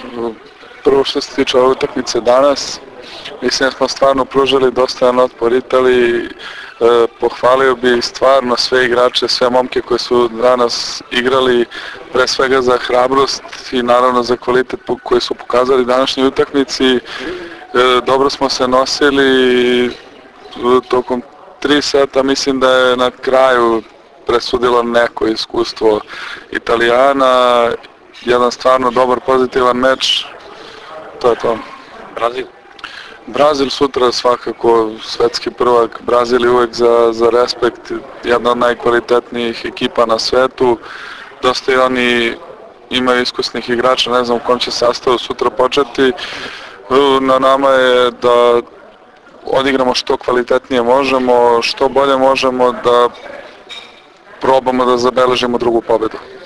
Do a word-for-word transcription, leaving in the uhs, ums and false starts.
Prvo što se tiče ove utakmice danas, mislim da smo stvarno pružili dosta otpor Italiji. E, pohvalio bi stvarno sve igrače, sve momke koji su danas igrali, pre svega za hrabrost i naravno za kvalitet koji su pokazali današnjoj utakmici. E, dobro smo se nosili tokom tri seta, mislim da je na kraju presudilo neko iskustvo Italijana, jedan stvarno dobar pozitivan meč, to je to. Brazil? Brazil sutra svakako svetski prvak, Brazil je uvek za, za respekt, jedna od najkvalitetnijih ekipa na svetu, dosta i oni imaju iskusnih igrača, ne znam u kom će sastavu sutra početi, na nama je da odigramo što kvalitetnije možemo, što bolje možemo, da probamo da zabeležimo drugu pobedu.